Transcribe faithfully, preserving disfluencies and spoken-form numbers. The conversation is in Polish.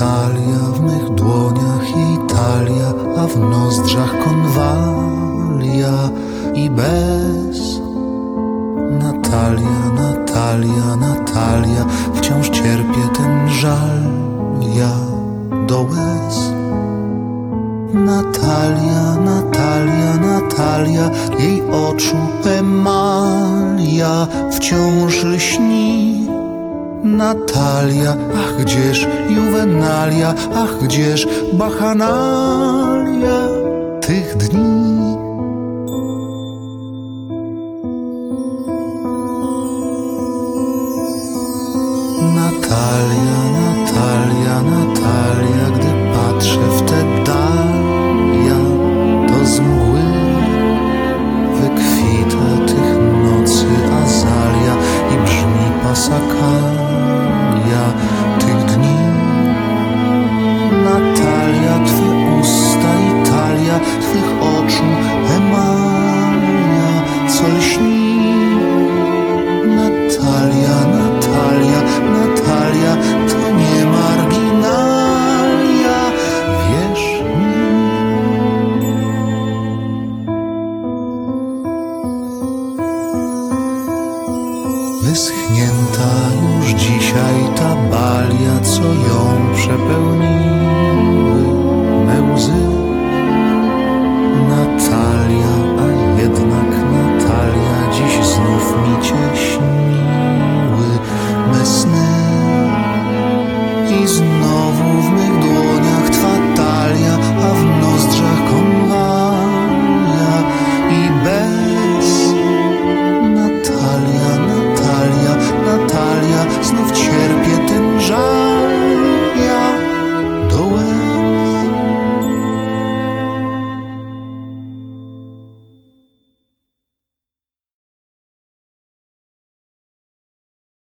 Natalia, w mych dłoniach jej talia, a w nozdrzach konwalia i bez. Natalia, Natalia, Natalia, wciąż cierpię ten żal, ja do łez. Natalia, Natalia, Natalia, jej oczu emalia wciąż lśni. Natalia, ach gdzież juwenalia, ach gdzież bachanalia tych dni. Natalia, Natalia, Natalia, gdy patrzę w te dalia, to z mgły wykwita tych nocy azalia i brzmi pasakalia tych dni. Natalia, twe usta i talia, twych oczu emalia, co lśni. Natalia, Natalia, Natalia, to nie marginalia, wierz mi. Wyschnięta już dzisiaj ta balia, co ją przepełniły me łzy. Natalia, a jednak Natalia, dziś znów mi cię